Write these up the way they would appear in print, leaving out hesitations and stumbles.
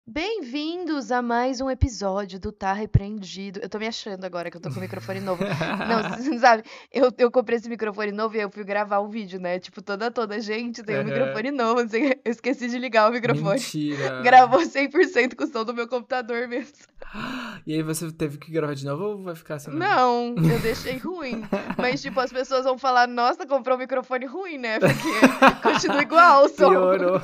Bem-vindos a mais um episódio do Tá Repreendido. Eu tô me achando agora que eu tô com o microfone novo. Não, você não sabe, eu comprei esse microfone novo e eu fui gravar um vídeo, né? Tipo, toda gente tem um Aham. microfone novo. Não sei, eu esqueci de ligar o microfone. Mentira. Gravou 100% com o som do meu computador mesmo. E aí você teve que gravar de novo ou vai ficar assim mesmo? Não, eu deixei ruim. Mas, tipo, as pessoas vão falar, nossa, comprou um microfone ruim, né? Porque continua igual o som. Piorou.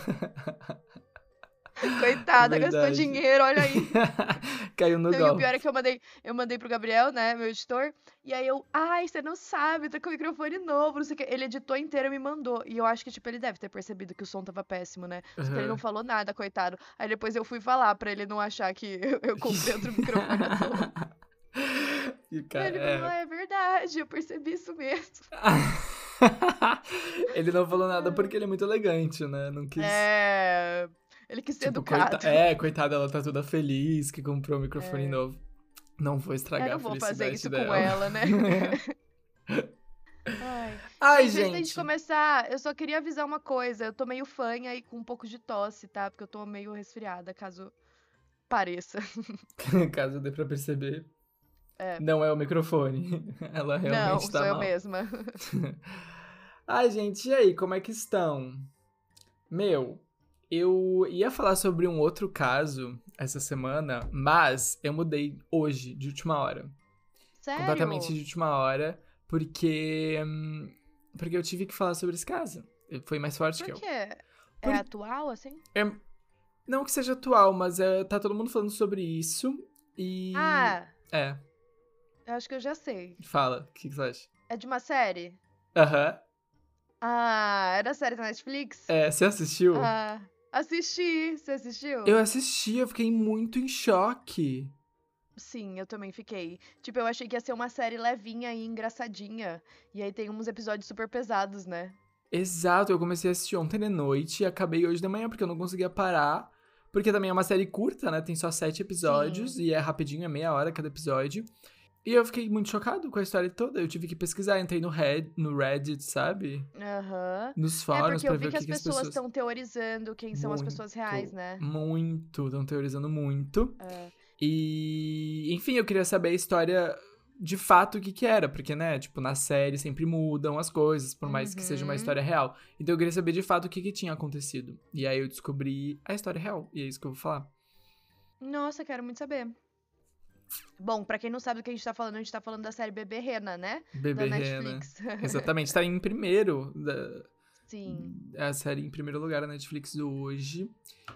Coitada, gastou Verdade. dinheiro, olha aí. Caiu no Não, e o pior é golpe. que eu mandei pro Gabriel, né, meu editor, e aí ai, você não sabe, tá com o microfone novo, não sei o quê. Ele editou inteiro e me mandou. E eu acho que, tipo, ele deve ter percebido que o som tava péssimo, né? Só que ele não Aham. falou nada, coitado. Aí depois eu fui falar pra ele não achar que eu comprei outro microfone à toa. E, E cara, ele falou, ah, é verdade, eu percebi isso mesmo. Ele não falou nada porque ele é muito elegante, né? Não quis. É. Ele quis ser Tipo, educado. coitada, ela tá toda feliz que comprou um microfone É. novo. Não vou Eu estragar não a vou fazer felicidade isso com dela. ela, né? Ai. Ai, Gente, antes da gente gente. começar, eu só queria avisar uma coisa. Eu tô meio fanha e com um pouco de tosse, tá? Porque eu tô meio resfriada, caso pareça. Caso dê pra perceber. É. Não é o microfone. Ela realmente Não, tá sou eu mal. mesma. Ai, gente, e aí, como é que estão? Meu, eu ia falar sobre um outro caso essa semana, mas eu mudei hoje, de última hora. Completamente Sério? de última hora, porque eu tive que falar sobre esse caso. Foi mais forte Por que eu. quê? É Por, atual, assim? é- não que seja atual, mas tá todo mundo falando sobre isso. E. Ah, É, eu acho que eu já sei. fala, o que você acha? É de uma série? Aham. Ah, é da série da Netflix? É, você assistiu? Ah, assisti. Você Eu assistiu? assisti, eu fiquei muito em choque. Sim, eu também fiquei. Tipo, eu achei que ia ser uma série levinha e engraçadinha. E aí tem uns episódios super pesados, né? Exato, eu comecei a assistir ontem de noite e acabei hoje de manhã, porque eu não conseguia parar. Porque também é uma série curta, né? Tem só 7 episódios Sim. e é rapidinho, é meia hora cada episódio. E eu fiquei muito chocado com a história toda. Eu tive que pesquisar, entrei no Reddit, sabe? Aham. Nos É, fóruns porque eu pra vi ver o que que, as que as pessoas pessoas. estão teorizando quem são as pessoas reais, Muito, né? muito, estão teorizando muito. É. E, enfim, eu queria saber a história de fato o que que era, porque, né, tipo, na série sempre mudam as coisas, por mais que seja uma Uhum. história real. Então eu queria saber de fato o que que tinha acontecido. E aí eu descobri a história real, e é isso que eu vou falar. Nossa, quero muito saber. Bom, pra quem não sabe do que a gente tá falando da série Bebê Rena, né? Da Bebê Rena. Netflix. Exatamente, tá em primeiro, Sim. a série em primeiro lugar na Netflix hoje.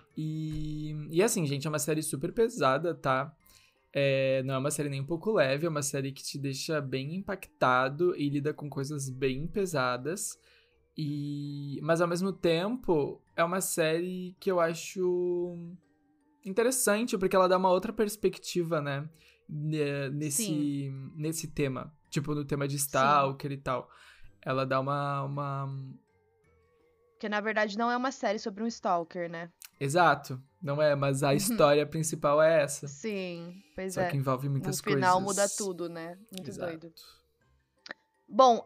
E assim, gente, é uma série super pesada, tá? Não é uma série nem um pouco leve, é uma série que te deixa bem impactado e lida com coisas bem pesadas. Mas ao mesmo tempo, é uma série que eu acho interessante, porque ela dá uma outra perspectiva, né? Sim. Nesse tema. Tipo, no tema de Sim. Stalker e tal. Ela dá uma. Porque na verdade não é uma série sobre um stalker, né? Exato, não é, mas a história principal é essa. Sim, pois Só que é. envolve No muitas final muda coisas. tudo, né? Muito doido. Exato. Bom,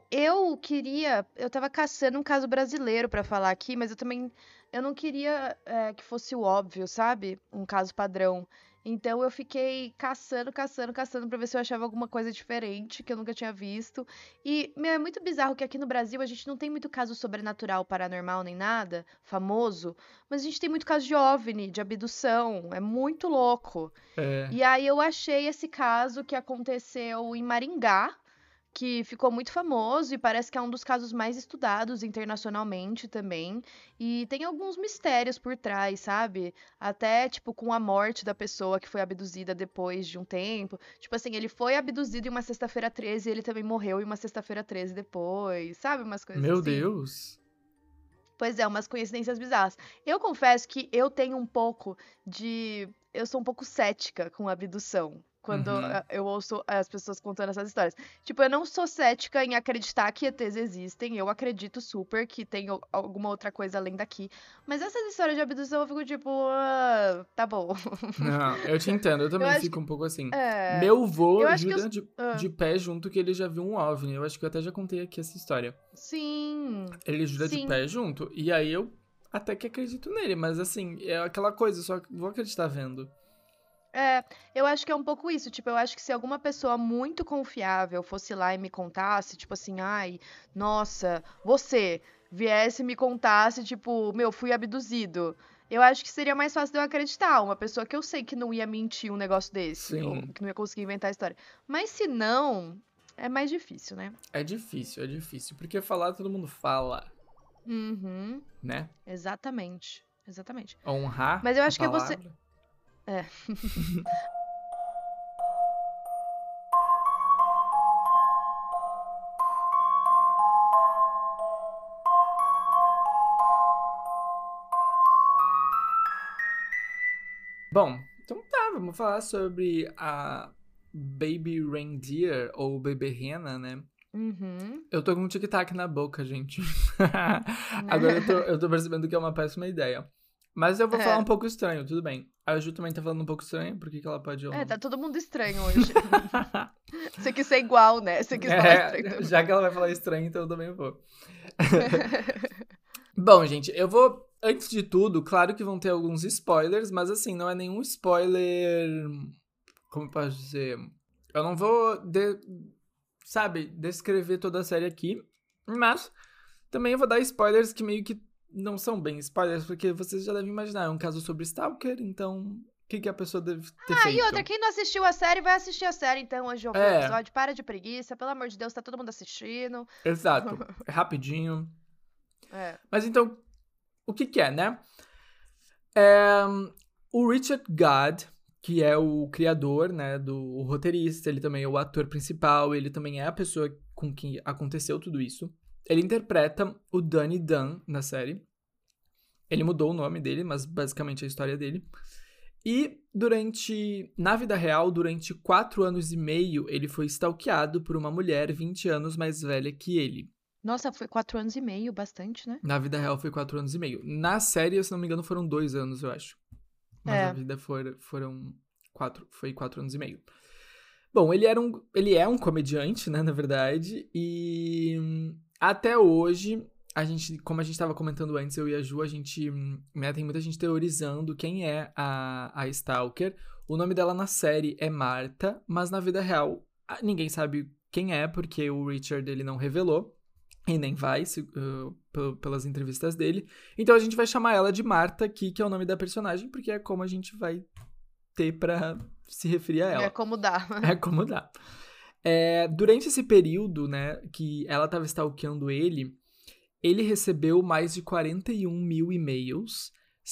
eu tava caçando um caso brasileiro pra falar aqui, mas eu não queria que fosse o óbvio, sabe? Um caso padrão. Então eu fiquei caçando pra ver se eu achava alguma coisa diferente que eu nunca tinha visto. E, meu, é muito bizarro que aqui no Brasil a gente não tem muito caso sobrenatural, paranormal nem nada, famoso, mas a gente tem muito caso de OVNI, de abdução, é muito louco. É. E aí eu achei esse caso que aconteceu em Maringá, que ficou muito famoso e parece que é um dos casos mais estudados internacionalmente também. E tem alguns mistérios por trás, sabe? Até, tipo, com a morte da pessoa que foi abduzida depois de um tempo. Tipo assim, ele foi abduzido em uma sexta-feira 13 e ele também morreu em uma sexta-feira 13 depois, sabe? Umas coisas Meu assim. Deus. Pois é, umas coincidências bizarras. Eu confesso que eu tenho um pouco de. Eu sou um pouco cética com abdução. Quando Uhum. eu ouço as pessoas contando essas histórias. Tipo, eu não sou cética em acreditar que ETs existem. Eu acredito super que tem alguma outra coisa além daqui. Mas essas histórias de abdução eu fico tipo. Ah, tá bom. Não, eu te entendo, eu Eu também acho fico que. um pouco assim. É. Meu Eu vô acho que eu. jura de Ah, pé junto que ele já viu um OVNI. Eu acho que eu até já contei aqui essa história. sim. Ele jura de Sim. pé junto. E aí eu até que acredito nele, mas assim, é aquela coisa, só vou acreditar vendo. Eu acho que é um pouco isso, tipo, eu acho que se alguma pessoa muito confiável fosse lá e me contasse, tipo assim, ai, nossa, você viesse e me contasse, tipo, meu, fui abduzido. Eu acho que seria mais fácil de eu acreditar, uma pessoa que eu sei que não ia mentir um negócio desse, ou Sim, que não ia conseguir inventar a história. Mas se não, é mais difícil, né? é difícil, porque falar todo mundo fala, Uhum, né? exatamente, exatamente. Honrar Mas eu a acho que você. palavra. É. Bom, então tá, vamos falar sobre a Baby Reindeer, ou Bebê Rena, né? Uhum. Eu tô com um tic-tac na boca, gente. Agora eu tô percebendo que é uma péssima ideia. Mas eu vou falar um É. pouco estranho, tudo bem. A Ju também tá falando um pouco estranho, por que que ela pode ou É, não? tá todo mundo estranho hoje. Você quis ser igual, né? Você quis falar estranho É, também. já que ela vai falar estranho, então eu também vou. Bom, gente, eu vou. Antes de tudo, claro que vão ter alguns spoilers, mas assim, não é nenhum spoiler. Como eu posso dizer? Eu não vou, sabe, descrever toda a série aqui, mas também eu vou dar spoilers que meio que não são bem spoilers, porque vocês já devem imaginar, é um caso sobre Stalker, então o que, que a pessoa deve ter Ah, e outra, feito? quem não assistiu a série, vai assistir a série então, antes de ouvir o É, episódio. Para de preguiça, pelo amor de Deus, tá todo mundo assistindo. exato. É rapidinho. É. Mas então, o que que é, né? É, o Richard Gad, que é o criador, né, o roteirista, ele também é o ator principal, ele também é a pessoa com quem aconteceu tudo isso. Ele interpreta o Danny Dunn na série. Ele mudou o nome dele, mas basicamente é a história dele. E na vida real, durante 4 anos e meio, ele foi stalkeado por uma mulher 20 anos mais velha que ele. Nossa, foi 4 anos e meio, bastante, né? Na vida real foi 4 anos e meio. Na série, se não me engano, foram 2 anos, eu acho. Mas na É. vida foram 4, foi 4 anos e meio. Bom, ele é um comediante, né, na verdade, e até hoje, como a gente estava comentando antes, eu e a Ju, né, tem muita gente teorizando quem é a Stalker. O nome dela na série é Marta, mas na vida real ninguém sabe quem é, porque o Richard ele não revelou. E nem vai, pelas entrevistas dele. Então a gente vai chamar ela de Marta aqui, que é o nome da personagem, porque é como a gente vai ter pra se referir a É ela. como dá. É como dá. Durante esse período, né, que ela estava stalkeando ele recebeu mais de 41 mil e-mails,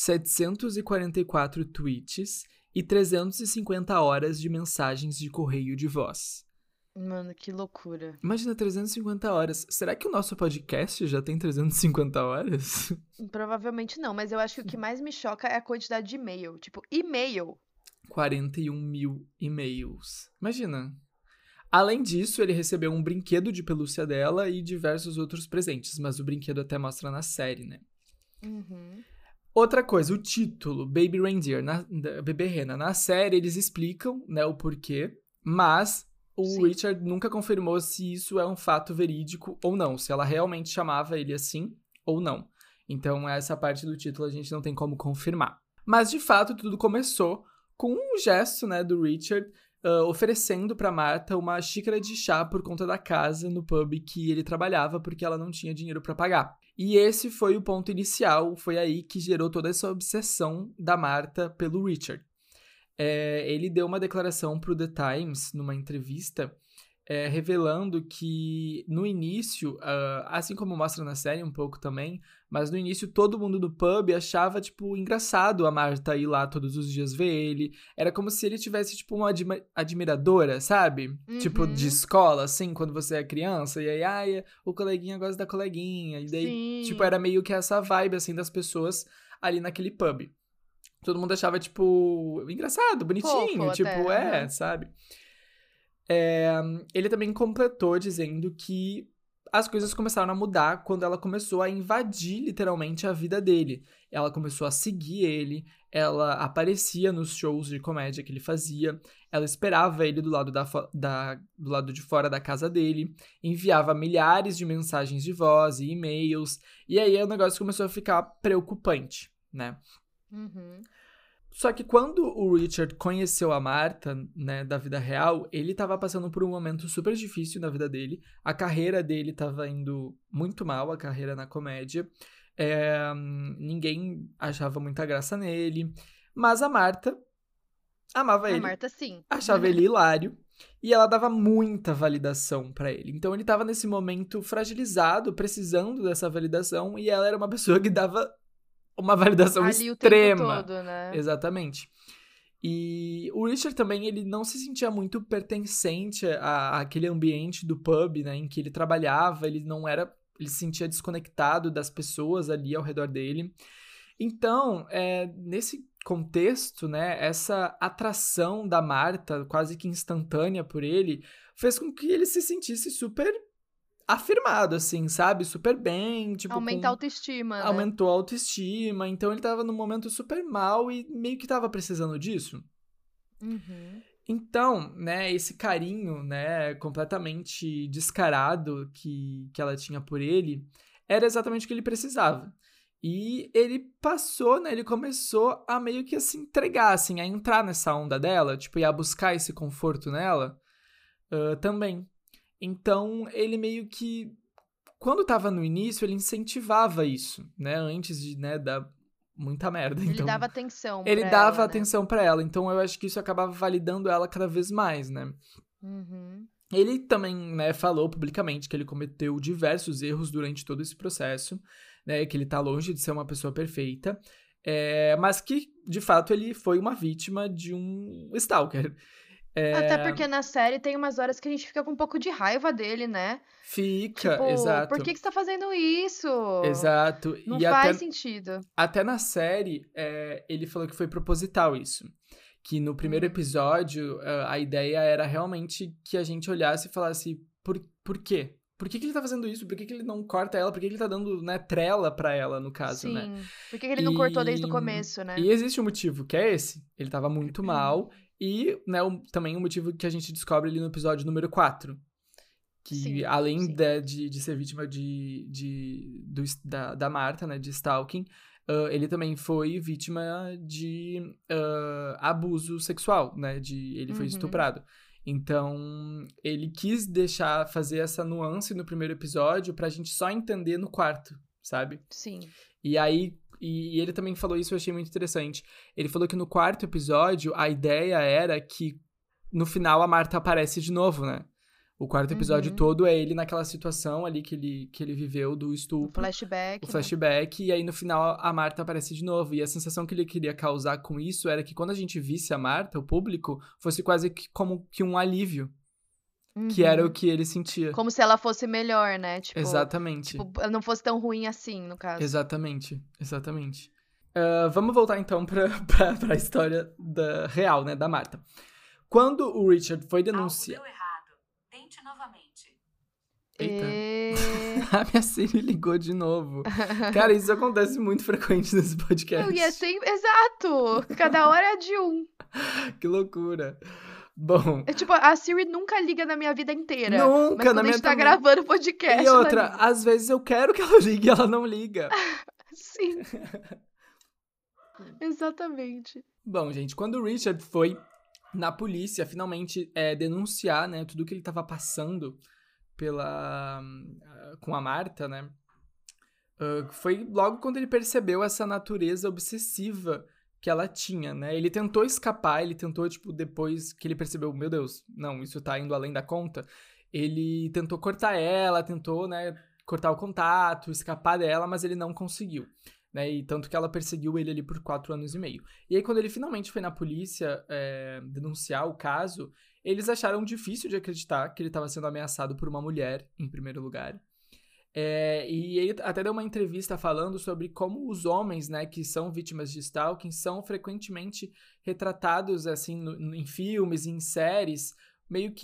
744 tweets e 350 horas de mensagens de correio de voz. Mano, que loucura. Imagina 350 horas. Será que o nosso podcast já tem 350 horas? Provavelmente não, mas eu acho que o que mais me choca é a quantidade de e-mail. Tipo, e-mail. 41 mil e-mails. Imagina. Além disso, ele recebeu um brinquedo de pelúcia dela e diversos outros presentes, mas o brinquedo até mostra na série, né? Uhum. Outra coisa, o título, Baby Reindeer, Bebê Rena. Na série eles explicam, né, o porquê, mas o Sim. Richard nunca confirmou se isso é um fato verídico ou não, se ela realmente chamava ele assim ou não. Então, essa parte do título a gente não tem como confirmar. Mas, de fato, tudo começou com um gesto, né, do Richard oferecendo para Marta uma xícara de chá por conta da casa no pub que ele trabalhava, porque ela não tinha dinheiro para pagar. E esse foi o ponto inicial, foi aí que gerou toda essa obsessão da Marta pelo Richard. Ele deu uma declaração para o The Times, numa entrevista, revelando que no início, assim como mostra na série um pouco também, mas no início todo mundo do pub achava, tipo, engraçado a Marta ir lá todos os dias ver ele. Era como se ele tivesse, tipo, uma admiradora, sabe? Tipo, de Uhum. escola, assim, quando você é criança, e aí, ai, o coleguinha gosta da coleguinha, e daí, tipo, Sim. era meio que essa vibe, assim, das pessoas ali naquele pub. Todo mundo achava, tipo, engraçado, Fofo bonitinho, até. tipo, Aham. sabe? Ele também completou dizendo que as coisas começaram a mudar quando ela começou a invadir, literalmente, a vida dele. Ela começou a seguir ele, ela aparecia nos shows de comédia que ele fazia, ela esperava ele do lado, do lado de fora da casa dele, enviava milhares de mensagens de voz e e-mails, e aí o negócio começou a ficar preocupante, né? Uhum. Só que quando o Richard conheceu a Martha, né, da vida real, ele tava passando por um momento super difícil na vida dele. A carreira dele tava indo muito mal, a carreira na comédia. Ninguém achava muita graça nele. Mas a Martha amava A ele, Marta, sim. achava ele hilário. E ela dava muita validação pra ele. Então ele tava nesse momento fragilizado, precisando dessa validação. E ela era uma pessoa que dava uma validação Ali o tempo extrema. todo, né? Exatamente. E o Richard também, ele não se sentia muito pertencente àquele ambiente do pub, né, em que ele trabalhava, ele se sentia desconectado das pessoas ali ao redor dele. Então, nesse contexto, né, essa atração da Martha, quase que instantânea por ele, fez com que ele se sentisse super afirmado, assim, sabe? Super bem, tipo, Aumenta a autoestima, né? aumentou a autoestima, então ele tava num momento super mal e meio que tava precisando disso. Uhum. Então, né, esse carinho, né, completamente descarado que ela tinha por ele, era exatamente o que ele precisava. E ele passou, né, ele começou a meio que se entregar, assim, a entrar nessa onda dela, tipo, e a buscar esse conforto nela também. Então, ele meio que, quando tava no início, ele incentivava isso, né, antes de, né, dar muita merda. Ele Então, dava atenção ele pra dava ela, né? atenção pra ela, então eu acho que isso acabava validando ela cada vez mais, né? Uhum. Ele também, né, falou publicamente que ele cometeu diversos erros durante todo esse processo, né, que ele tá longe de ser uma pessoa perfeita, mas que, de fato, ele foi uma vítima de um stalker. Até porque na série tem umas horas que a gente fica com um pouco de raiva dele, né? Fica, Tipo, por exato, que você tá fazendo isso? exato. Não E faz sentido. até na série, ele falou que foi proposital isso. Que no primeiro episódio, a ideia era realmente que a gente olhasse e falasse, por quê? Por que ele tá fazendo isso? Por que ele não corta ela? Por que ele tá dando, né, trela pra ela, no caso, né? Sim. Por que ele não cortou desde o começo, né? E existe um motivo, que é esse. Ele tava muito mal. E, né, também um motivo que a gente descobre ali no episódio número 4. Que Sim, além sim. de ser vítima da Martha, né, de stalking, ele também foi vítima de abuso sexual, né, ele foi estuprado. Então, ele quis fazer essa nuance no primeiro episódio pra gente só entender no quarto, sabe? Sim. E aí, e ele também falou isso, eu achei muito interessante. Ele falou que no quarto episódio, a ideia era que no final a Martha aparece de novo, né? O quarto episódio todo é ele naquela situação ali que ele viveu do estupro. O O flashback, e aí no final a Martha aparece de novo. E a sensação que ele queria causar com isso era que quando a gente visse a Martha, o público, fosse quase que como que um alívio. Que era o que ele sentia. Como se ela fosse melhor, né? Exatamente. Tipo, ela não fosse tão ruim assim, no caso. Exatamente. Vamos voltar então pra história real, né, da Martha. Quando o Richard foi denunciar... Algo deu errado. Tente novamente. Eita. A minha Siri ligou de novo. Cara, isso acontece muito frequente nesse podcast. Não, e é sempre... Exato! Cada hora é de um. Que loucura. Bom... Tipo, a Siri nunca liga na minha vida inteira. Nunca, mas quando na a minha gente tá também. gravando podcast, E outra, ela liga. às vezes eu quero que ela ligue e ela não liga. Sim. Exatamente. Bom, gente, quando o Richard foi na polícia finalmente denunciar, né, tudo que ele tava passando com a Martha, né, foi logo quando ele percebeu essa natureza obsessiva que ela tinha, né, ele tentou escapar, ele tentou, tipo, depois que ele percebeu, meu Deus, não, isso tá indo além da conta, ele tentou cortar ela, tentou, né, cortar o contato, escapar dela, mas ele não conseguiu. Né, e tanto que ela perseguiu ele ali por 4 anos e meio. E aí, quando ele finalmente foi na polícia denunciar o caso, eles acharam difícil de acreditar que ele estava sendo ameaçado por uma mulher, em primeiro lugar. E ele até deu uma entrevista falando sobre como os homens, né, que são vítimas de stalking são frequentemente retratados assim em filmes, em séries, meio que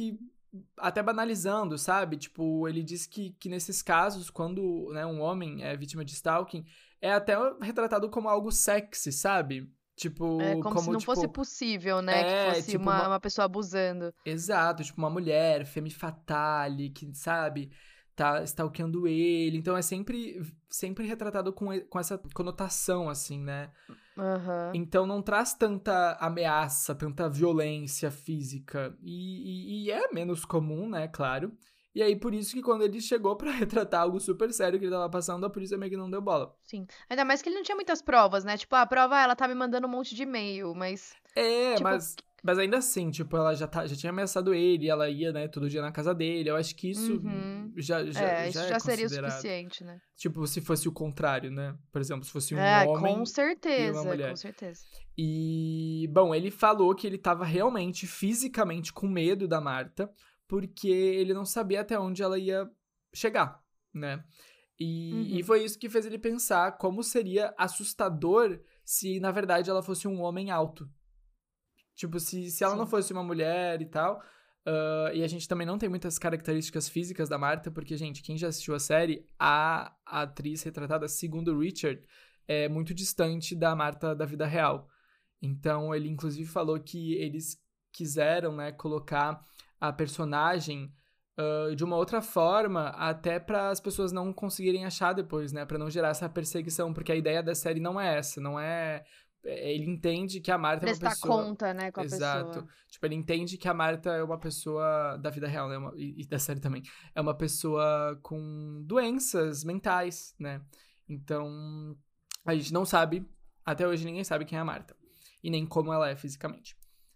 até banalizando, sabe? Tipo, ele diz que nesses casos, quando, né, um homem é vítima de stalking, é até retratado como algo sexy, sabe? É Tipo, como se como, não fosse tipo, possível, né? Que fosse tipo, uma pessoa abusando. exato, tipo, uma mulher, femme fatale, que, sabe, tá stalkeando ele. Então é sempre retratado com essa conotação, assim, né? Aham. Então não traz tanta ameaça, tanta violência física. E é menos comum, né? Claro. E aí, por isso que quando ele chegou pra retratar algo super sério que ele tava passando, a polícia meio que não deu bola. Sim. Ainda mais que ele não tinha muitas provas, né? Tipo, a prova, ela tá me mandando um monte de e-mail, mas, É, tipo, mas ainda assim, tipo, ela já tinha ameaçado ele, ela ia, né, todo dia na casa dele. Eu acho que isso uhum. já Isso é já seria o considerado. suficiente, né? Tipo, se fosse o contrário, né? Por exemplo, se fosse um É, com homem e uma certeza, com mulher. certeza. E, bom, ele falou que ele tava realmente, fisicamente, com medo da Marta, porque ele não sabia até onde ela ia chegar, né? E Uhum. foi isso que fez ele pensar como seria assustador se, na verdade, ela fosse um homem alto. Tipo, se ela não Sim. fosse uma mulher e tal. E a gente também não tem muitas características físicas da Marta, porque, gente, quem já assistiu a série, a atriz retratada, segundo o Richard, é muito distante da Marta da vida real. Então, ele inclusive falou que eles quiseram, né, colocar a personagem de uma outra forma, até para as pessoas não conseguirem achar depois, né, para não gerar essa perseguição, porque a ideia da série não é essa, não é. Ele entende que a Marta é uma Prestar pessoa. conta, né, com a Exato. pessoa. Tipo, ele entende que a Marta é uma pessoa da vida real, né? E da série também. É uma pessoa com doenças mentais, né? Então, a gente não sabe, até hoje ninguém sabe quem é a Marta. E nem como ela é fisicamente.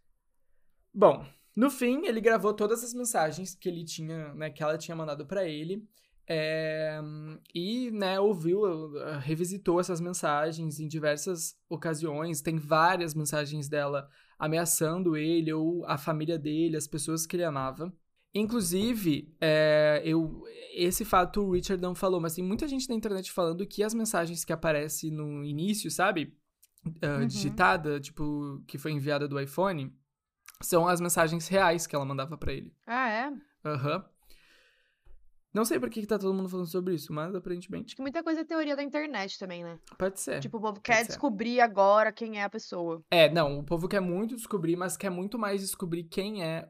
Bom, no fim, ele gravou todas as mensagens que ele tinha, né, que ela tinha mandado pra ele. E, né, revisitou essas mensagens em diversas ocasiões. Tem várias mensagens dela ameaçando ele ou a família dele, as pessoas que ele amava. Inclusive, esse fato o Richard não falou, mas tem muita gente na internet falando que as mensagens que aparecem no início, sabe? Uhum. Digitada, tipo, que foi enviada do iPhone, são as mensagens reais que ela mandava pra ele. Ah, é? Aham. Não sei por que tá todo mundo falando sobre isso, mas Acho aparentemente que muita coisa é teoria da internet também, né? pode ser. Tipo, o povo Pode quer ser. descobrir agora quem é a pessoa. Não, o povo quer muito descobrir, mas quer muito mais descobrir quem é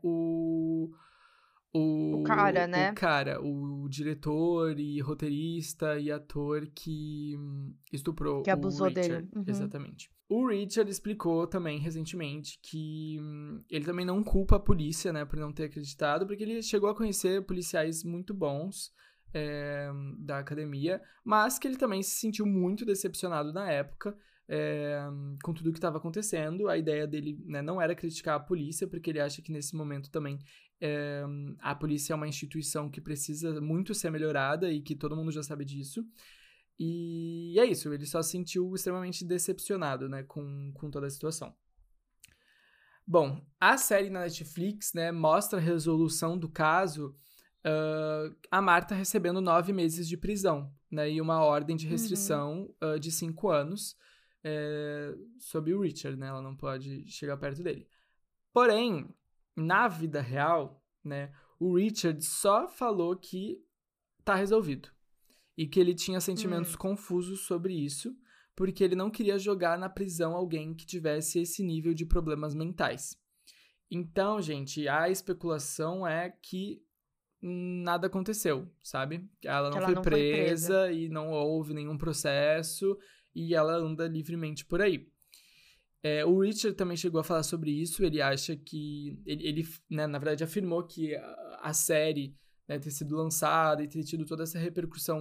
O cara, o né? cara, o diretor e roteirista e ator que estuprou Que o abusou dele. Richard. Uhum. Exatamente. O Richard explicou também recentemente que ele também não culpa a polícia, né, por não ter acreditado, porque ele chegou a conhecer policiais muito bons da academia, mas que ele também se sentiu muito decepcionado na época com tudo que estava acontecendo. A ideia dele, né, não era criticar a polícia, porque ele acha que nesse momento também a polícia é uma instituição que precisa muito ser melhorada e que todo mundo já sabe disso. E é isso, ele só se sentiu extremamente decepcionado, né, com toda a situação. Bom, a série na Netflix, né, mostra a resolução do caso, a Marta recebendo 9 meses de prisão, né, e uma ordem de Uhum. restrição de 5 anos sob o Richard, né, ela não pode chegar perto dele. Porém, na vida real, né, o Richard só falou que tá resolvido. E que ele tinha sentimentos Hum. confusos sobre isso, porque ele não queria jogar na prisão alguém que tivesse esse nível de problemas mentais. Então, gente, a especulação é que nada aconteceu, sabe? Ela Que não ela foi não foi presa. presa e não houve nenhum processo e ela anda livremente por aí. O Richard também chegou a falar sobre isso. Ele acha que. Ele né, na verdade, afirmou que a série, né, ter sido lançada e ter tido toda essa repercussão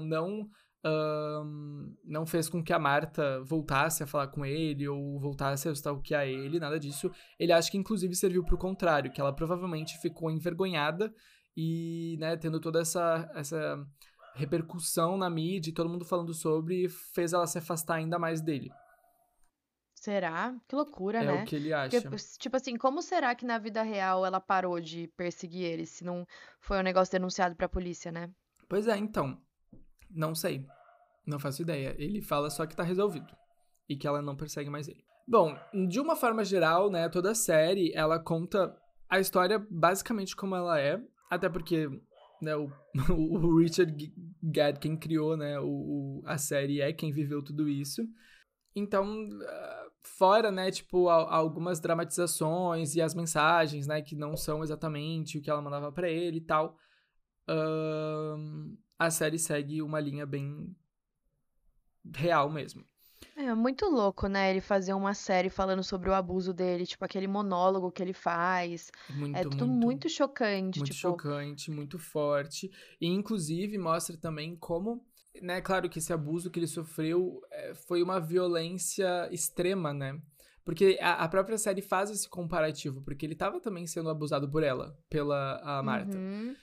não fez com que a Marta voltasse a falar com ele ou voltasse a stalkear ele, nada disso. Ele acha que, inclusive, serviu pro contrário, que ela provavelmente ficou envergonhada e, né, tendo toda essa repercussão na mídia e todo mundo falando sobre, fez ela se afastar ainda mais dele. Será? Que loucura, É o né? que ele Porque, acha. tipo assim, como será que na vida real ela parou de perseguir ele, se não foi um negócio denunciado pra polícia, né? Pois é, então. Não sei. Não faço ideia. Ele fala só que tá resolvido. E que ela não persegue mais ele. Bom, de uma forma geral, né, toda a série, ela conta a história basicamente como ela é. Até porque, né, o Richard Gere, quem criou, né, a série, é quem viveu tudo isso. Então, fora, né, tipo, algumas dramatizações e as mensagens, né, que não são exatamente o que ela mandava pra ele e tal, a série segue uma linha bem real mesmo. É muito louco, né? Ele fazer uma série falando sobre o abuso dele, tipo, aquele monólogo que ele faz. É Muito, tudo muito, muito chocante, muito tipo. chocante, muito forte. E, inclusive, mostra também como, né, claro que esse abuso que ele sofreu foi uma violência extrema, né? Porque a própria série faz esse comparativo, porque ele tava também sendo abusado por ela, pela a Marta. Uhum.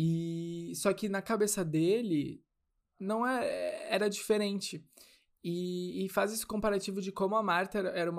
E só que na cabeça dele não era diferente. E faz esse comparativo de como a Marta era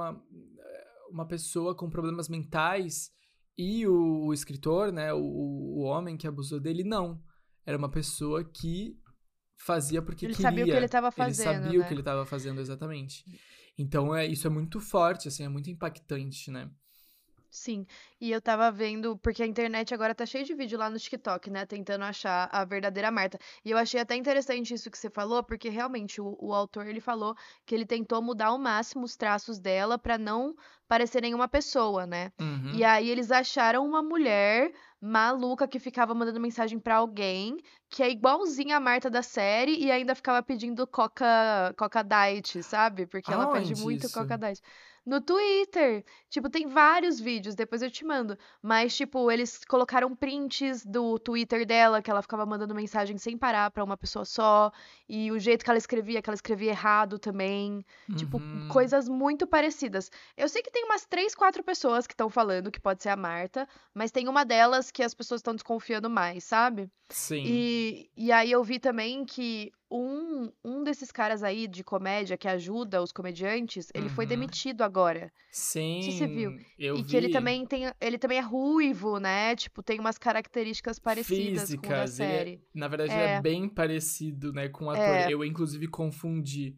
uma pessoa com problemas mentais e o escritor, né, o homem que abusou dele, não. Era uma pessoa que fazia porque Ele sabia o que ele queria. tava Ele fazendo, sabia o que né? ele estava fazendo exatamente. Então, isso é muito forte, assim, é muito impactante, né? Sim, e eu tava vendo, porque a internet agora tá cheia de vídeo lá no TikTok, né, tentando achar a verdadeira Marta. E eu achei até interessante isso que você falou, porque realmente o autor ele falou que ele tentou mudar ao máximo os traços dela pra não parecer nenhuma pessoa, né? E Uhum. aí eles acharam uma mulher maluca que ficava mandando mensagem pra alguém, que é igualzinha a Marta da série e ainda ficava pedindo Coca Diet, sabe? Porque ela pede Aonde muito isso? Coca Diet. No Twitter. Tipo, tem vários vídeos, depois eu te mando. Mas, tipo, eles colocaram prints do Twitter dela, que ela ficava mandando mensagem sem parar pra uma pessoa só. E o jeito que ela escrevia errado também. Tipo, Uhum. coisas muito parecidas. Eu sei que tem umas 3, 4 pessoas que estão falando que pode ser a Marta, mas tem uma delas que as pessoas estão desconfiando mais, sabe? Sim. E aí eu vi também que um desses caras aí de comédia que ajuda os comediantes, ele foi Uhum. demitido agora. Não sei se você viu. Sim, eu E que vi. ele também é ruivo, né? Tipo, tem umas características parecidas com o da Físicas, série. na verdade, ele é É, bem parecido, né, com o ator. é. Eu, inclusive, confundi.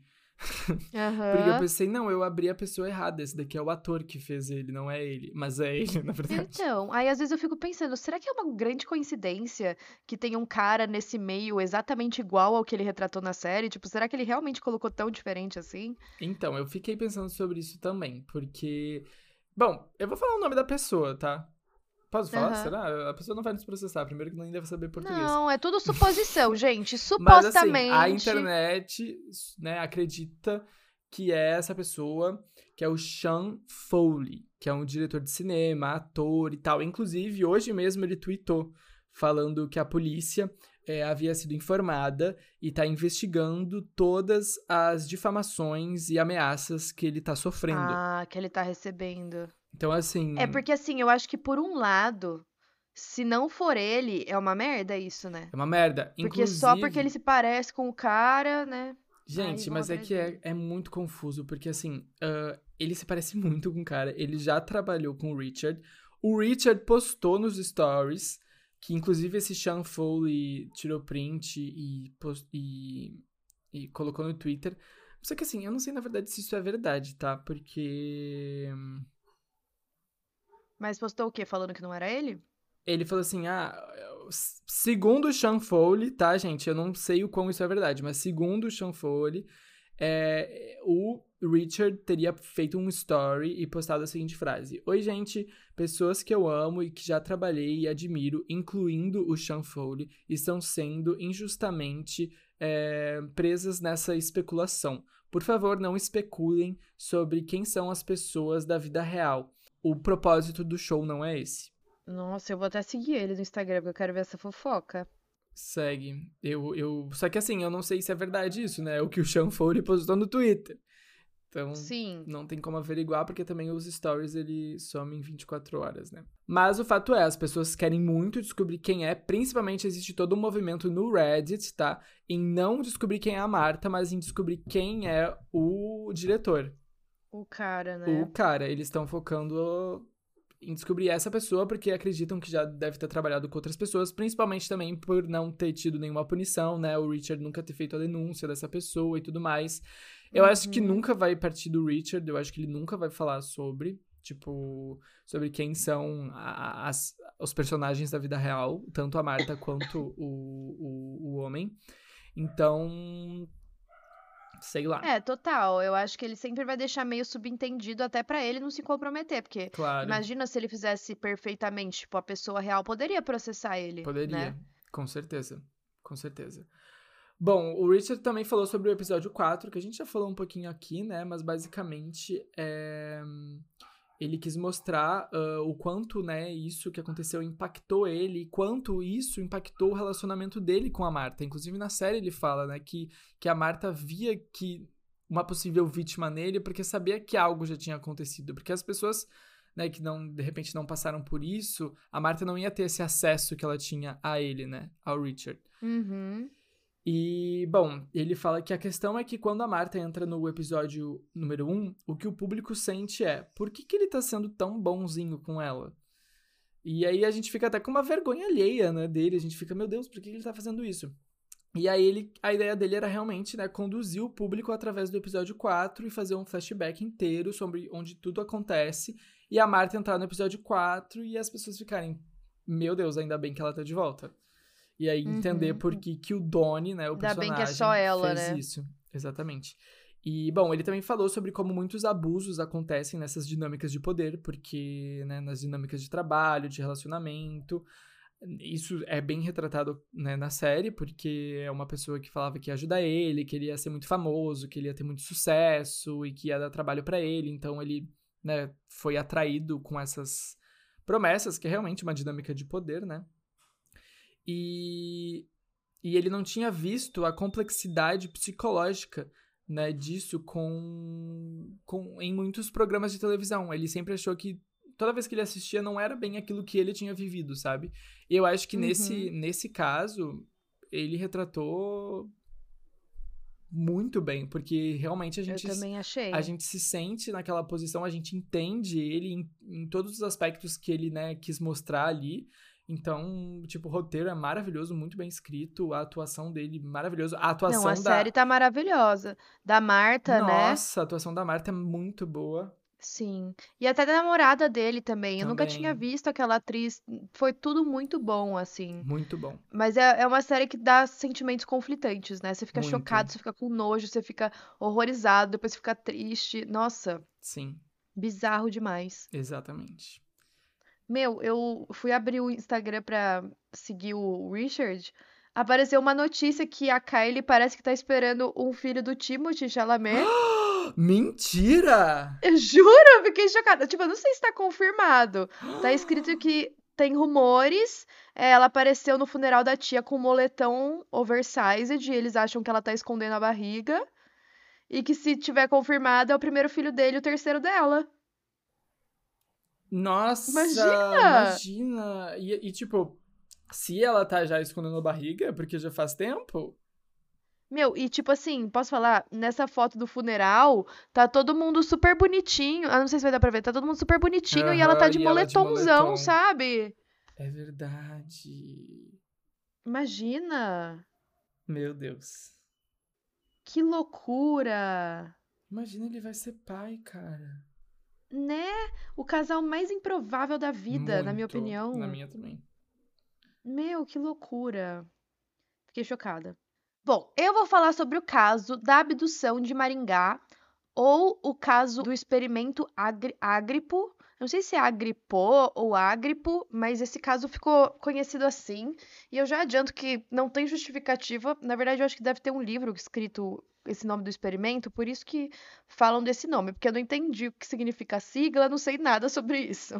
Porque eu Aham. pensei, não, eu abri a pessoa errada. Esse daqui é o ator que fez ele, não é ele. Mas é ele, na verdade. Então, aí às vezes eu fico pensando, será que é uma grande coincidência que tem um cara nesse meio exatamente igual ao que ele retratou na série? Tipo, será que ele realmente colocou tão diferente assim? Então, eu fiquei pensando sobre isso também, porque... Bom, eu vou falar o nome da pessoa, tá? Posso falar? Aham. Será? A pessoa não vai nos processar, primeiro que nem deve saber português. Não, é tudo suposição, gente. Mas assim, a Supostamente. internet, né, acredita que é essa pessoa, que é o Sean Foley, que é um diretor de cinema, ator e tal. Inclusive, hoje mesmo ele tweetou falando que a polícia havia sido informada e está investigando todas as difamações e ameaças que ele está sofrendo. Ah, que ele tá recebendo. Então, É assim, porque assim, eu acho que por um lado, se não for ele, é uma merda isso, né? é uma merda. Porque só porque ele Inclusive, se parece com o cara, né? Aí gente, vão mas é atrás que dele. é muito confuso, porque assim, ele se parece muito com o cara, ele já trabalhou com o Richard. O Richard postou nos stories, que inclusive esse Sean Foley tirou print e colocou no Twitter. Só que assim, eu não sei na verdade se isso é verdade, tá? Porque Mas postou o quê? Falando que não era ele? ele falou assim, segundo o Sean Foley, tá, gente? Eu não sei o quão isso é verdade, mas segundo o Sean Foley, o Richard teria feito um story e postado a seguinte frase: Oi, gente, pessoas que eu amo e que já trabalhei e admiro, incluindo o Sean Foley, estão sendo injustamente presas nessa especulação. Por favor, não especulem sobre quem são as pessoas da vida real. O propósito do show não é esse. Nossa, eu vou até seguir ele no Instagram, porque eu quero ver essa fofoca. Segue. Só que assim, eu não sei se é verdade isso, né? O que o Sean Foley postou no Twitter. Então, Sim. não tem como averiguar, porque também os stories, ele some em 24 horas, né? Mas o fato é, as pessoas querem muito descobrir quem é, principalmente existe todo um movimento no Reddit, tá? Em não descobrir quem é a Marta, mas em descobrir quem é o diretor. O cara, O né? cara, eles estão focando em descobrir essa pessoa, porque acreditam que já deve ter trabalhado com outras pessoas, principalmente também por não ter tido nenhuma punição, né? O Richard nunca ter feito a denúncia dessa pessoa e tudo mais. Eu acho que Uhum. nunca vai partir do Richard, eu acho que ele nunca vai falar sobre, tipo, sobre quem são os personagens da vida real, tanto a Marta quanto o homem. Então, sei lá. Total. Eu acho que ele sempre vai deixar meio subentendido até pra ele não se comprometer, porque Claro, imagina se ele fizesse perfeitamente, tipo, a pessoa real poderia processar ele, né? poderia. Com certeza. Com certeza. Bom, o Richard também falou sobre o episódio 4, que a gente já falou um pouquinho aqui, né? Mas basicamente ele quis mostrar o quanto, né, isso que aconteceu impactou ele, e quanto isso impactou o relacionamento dele com a Marta. Inclusive, na série ele fala, né, que a Marta via que uma possível vítima nele porque sabia que algo já tinha acontecido. Porque as pessoas, né, que não, de repente não passaram por isso, a Marta não ia ter esse acesso que ela tinha a ele, né, ao Richard. Uhum. E, bom, ele fala que a questão é que quando a Marta entra no episódio número 1, o que o público sente é, por que ele tá sendo tão bonzinho com ela? E aí a gente fica até com uma vergonha alheia, né, dele, a gente fica, meu Deus, por que ele tá fazendo isso? E aí a ideia dele era realmente, né, conduzir o público através do episódio 4 e fazer um flashback inteiro sobre onde tudo acontece, e a Marta entrar no episódio 4 e as pessoas ficarem, meu Deus, ainda bem que ela tá de volta. E aí entender por que o Donnie, né, o Ainda bem personagem, que é só ela, fez né? isso. Exatamente. E, bom, ele também falou sobre como muitos abusos acontecem nessas dinâmicas de poder, porque, né, nas dinâmicas de trabalho, de relacionamento, isso é bem retratado, né, na série, porque é uma pessoa que falava que ia ajudar ele, que ele ia ser muito famoso, que ele ia ter muito sucesso e que ia dar trabalho pra ele, então ele, né, foi atraído com essas promessas, que é realmente uma dinâmica de poder, né? E ele não tinha visto a complexidade psicológica, né, disso em muitos programas de televisão. Ele sempre achou que toda vez que ele assistia não era bem aquilo que ele tinha vivido, sabe? E eu acho que nesse caso ele retratou muito bem, porque realmente Eu também achei. a gente se sente naquela posição, a gente entende ele em todos os aspectos que ele, né, quis mostrar ali. Então, tipo, o roteiro é maravilhoso, muito bem escrito, a atuação dele maravilhosa. A Não, a atuação série tá maravilhosa. Da Marta, né? Nossa, a atuação da Marta é muito boa Sim. E até da namorada dele também. Eu nunca tinha também. visto aquela atriz. Foi tudo muito bom, assim. Muito bom. Mas é uma série que dá sentimentos conflitantes, né? Você fica Muito. chocado, você fica com nojo, você fica horrorizado, depois fica triste. Nossa, Sim, bizarro demais. exatamente. Meu, eu fui abrir o Instagram pra seguir o Richard. Apareceu uma notícia que a Kylie parece que tá esperando um filho do Timothée Chalamet. Mentira! Eu juro, eu fiquei chocada. Tipo, eu não sei se tá confirmado. Tá escrito que tem rumores. Ela apareceu no funeral da tia com um moletom oversized e eles acham que ela tá escondendo a barriga. E que se tiver confirmado é o primeiro filho dele e o terceiro dela. Nossa, Imagina! imagina! Tipo, se ela tá já escondendo a barriga, é porque já faz tempo? Meu, e tipo assim, posso falar? Nessa foto do funeral, tá todo mundo super bonitinho. Ah, não sei se vai dar pra ver. Tá todo mundo super bonitinho e ela tá Aham, de e ela de moletomzão, moletom. sabe? É verdade. Imagina! Meu Deus. Que loucura! Imagina ele vai ser pai, cara. Né? O casal mais improvável da vida, na minha Muito. Na opinião. minha também. Meu, que loucura. Fiquei chocada. Bom, eu vou falar sobre o caso da abdução de Maringá, ou o caso do experimento Agripo. Não sei se é Agripô ou Agripo, mas esse caso ficou conhecido assim. E eu já adianto que não tem justificativa. Na verdade, eu acho que deve ter um livro escrito esse nome do experimento, por isso que falam desse nome, porque eu não entendi o que significa a sigla, não sei nada sobre isso.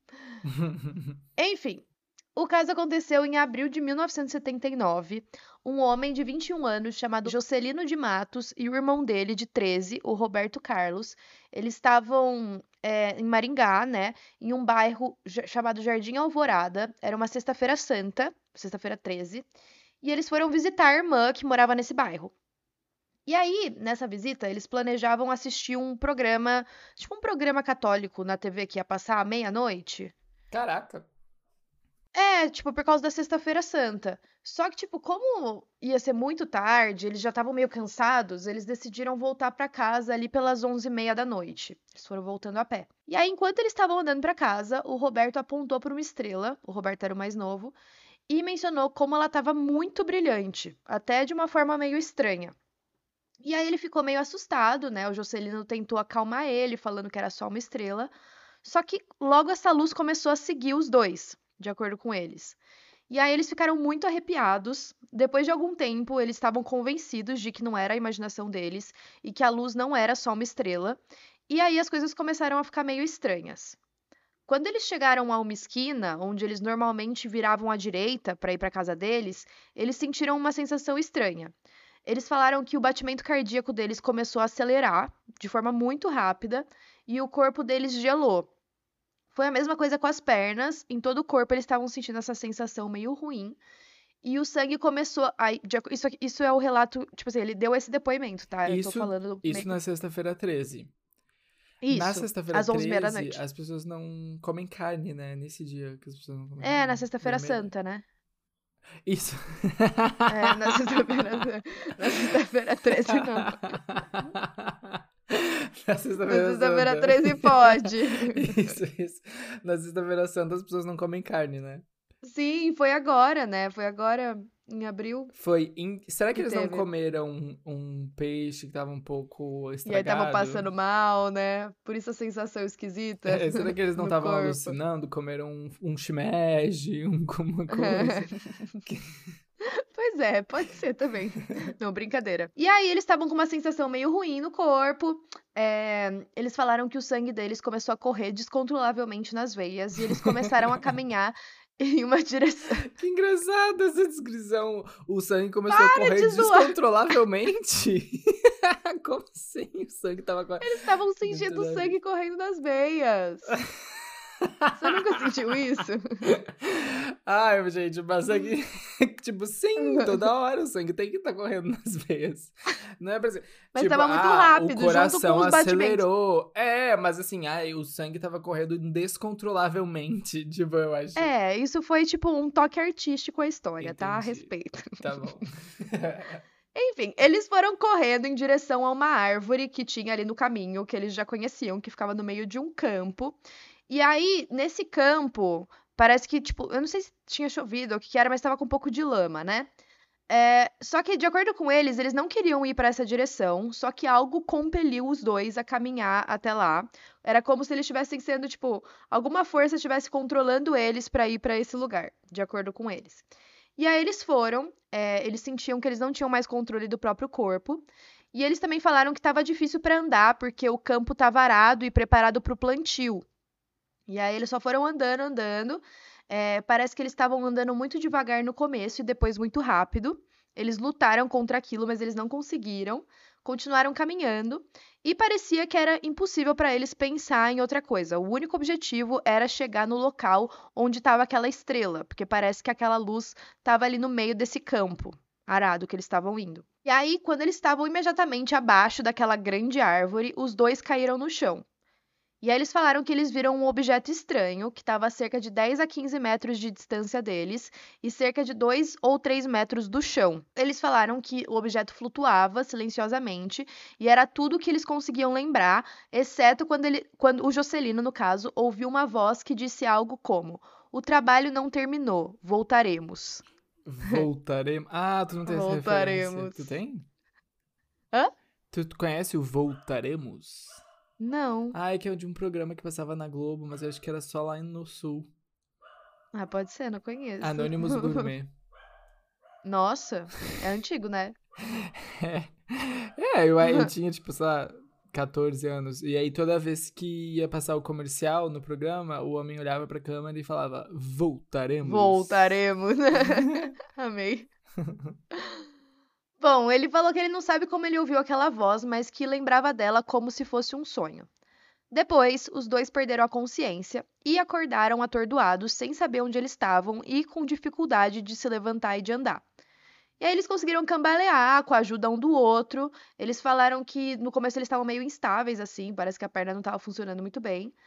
Enfim, o caso aconteceu em abril de 1979. Um homem de 21 anos chamado Jocelino de Matos e o irmão dele, de 13, o Roberto Carlos, eles estavam em Maringá, né, em um bairro chamado Jardim Alvorada. Era uma sexta-feira santa, sexta-feira 13, e eles foram visitar a irmã que morava nesse bairro. E aí, nessa visita, eles planejavam assistir um programa, tipo um programa católico na TV que ia passar à meia-noite. Caraca. Tipo, por causa da Sexta-feira Santa. Só que, tipo, como ia ser muito tarde, eles já estavam meio cansados, eles decidiram voltar pra casa ali pelas 11h30 da noite. Eles foram voltando a pé. E aí, enquanto eles estavam andando pra casa, o Roberto apontou pra uma estrela, o Roberto era o mais novo, e mencionou como ela estava muito brilhante, até de uma forma meio estranha. E aí ele ficou meio assustado, né? O Juscelino tentou acalmar ele, falando que era só uma estrela. Só que logo essa luz começou a seguir os dois, de acordo com eles. E aí eles ficaram muito arrepiados. Depois de algum tempo, eles estavam convencidos de que não era a imaginação deles e que a luz não era só uma estrela. E aí as coisas começaram a ficar meio estranhas. Quando eles chegaram a uma esquina, onde eles normalmente viravam à direita para ir para casa deles, eles sentiram uma sensação estranha. Eles falaram que o batimento cardíaco deles começou a acelerar de forma muito rápida e o corpo deles gelou. Foi a mesma coisa com as pernas, em todo o corpo eles estavam sentindo essa sensação meio ruim. E o sangue começou. Isso é o relato. Tipo assim, ele deu esse depoimento, tá? Eu tô Isso, falando. isso na sexta-feira 13. Na Isso, sexta-feira às 11h30 da 13, noite. as pessoas não comem carne, né? Nesse dia que as pessoas não comem É, na carne Sexta-feira vermelha. Santa, né? Isso. Na sexta-feira. Na sexta-feira 13, não. Na Na sexta-feira sexta-feira santa. 13 pode. Isso. Na sexta-feira santa as pessoas não comem carne, né? Sim, foi agora, né? Foi agora, em abril, Será que que eles não teve. comeram um peixe que tava um pouco E aí estavam estragado? passando mal, né? Por isso a sensação esquisita Será que eles não no estavam corpo. alucinando? Comeram um shimeji, alguma coisa? Pois é, pode ser também. Não, brincadeira. E aí eles estavam com uma sensação meio ruim no corpo. Eles falaram que o sangue deles começou a correr descontrolavelmente nas veias e eles começaram a caminhar em uma direção. Que engraçada essa descrição. O sangue começou a Para correr de zoar! descontrolavelmente. Como assim? O sangue tava correndo. Eles estavam sentindo sangue correndo nas veias. Você nunca sentiu isso? Ai, gente, mas sangue. Tipo, sim, toda hora o sangue tem que estar correndo nas veias. Não é pra ser. Mas Tipo, estava muito o rápido, junto com coração os batimentos. acelerou. Mas assim, o sangue tava correndo descontrolavelmente. Tipo, eu acho. Isso foi tipo um toque artístico à história, tá? A Entendi. respeito. Tá bom. Enfim, eles foram correndo em direção a uma árvore que tinha ali no caminho, que eles já conheciam, que ficava no meio de um campo. E aí, nesse campo, parece que, tipo, eu não sei se tinha chovido ou o que que era, mas estava com um pouco de lama, né? Só que, de acordo com eles, eles não queriam ir para essa direção, só que algo compeliu os dois a caminhar até lá. Era como se eles estivessem sendo, tipo, alguma força estivesse controlando eles para ir para esse lugar, de acordo com eles. E aí eles foram, eles sentiam que eles não tinham mais controle do próprio corpo. E eles também falaram que estava difícil para andar, porque o campo estava arado e preparado para o plantio. E aí eles só foram andando, andando. Parece que eles estavam andando muito devagar no começo e depois muito rápido. Eles lutaram contra aquilo, mas eles não conseguiram. Continuaram caminhando e parecia que era impossível para eles pensar em outra coisa. O único objetivo era chegar no local onde estava aquela estrela, porque parece que aquela luz estava ali no meio desse campo arado que eles estavam indo. E aí, quando eles estavam imediatamente abaixo daquela grande árvore, os dois caíram no chão. E aí eles falaram que eles viram um objeto estranho que estava a cerca de 10 a 15 metros de distância deles e cerca de 2 ou 3 metros do chão. Eles falaram que o objeto flutuava silenciosamente e era tudo que eles conseguiam lembrar, exceto quando o Juscelino, no caso, ouviu uma voz que disse algo como: "O trabalho não terminou, voltaremos." Voltaremos. Ah, tu não tem essa referência. Tu Voltaremos. tem? Hã? Tu conhece o Voltaremos? Não. É que é de um programa que passava na Globo, mas eu acho que era só lá no Sul. Ah, pode ser, não conheço. Anônimos Gourmet. Nossa, é antigo, né? Eu tinha, tipo, sei lá, 14 anos. E aí, toda vez que ia passar o comercial no programa, o homem olhava pra câmera e falava: Voltaremos. Voltaremos. Amei. Bom, ele falou que ele não sabe como ele ouviu aquela voz, mas que lembrava dela como se fosse um sonho. Depois, os dois perderam a consciência e acordaram atordoados, sem saber onde eles estavam e com dificuldade de se levantar e de andar. E aí eles conseguiram cambalear com a ajuda um do outro. Eles falaram que no começo eles estavam meio instáveis, assim, parece que a perna não estava funcionando muito bem.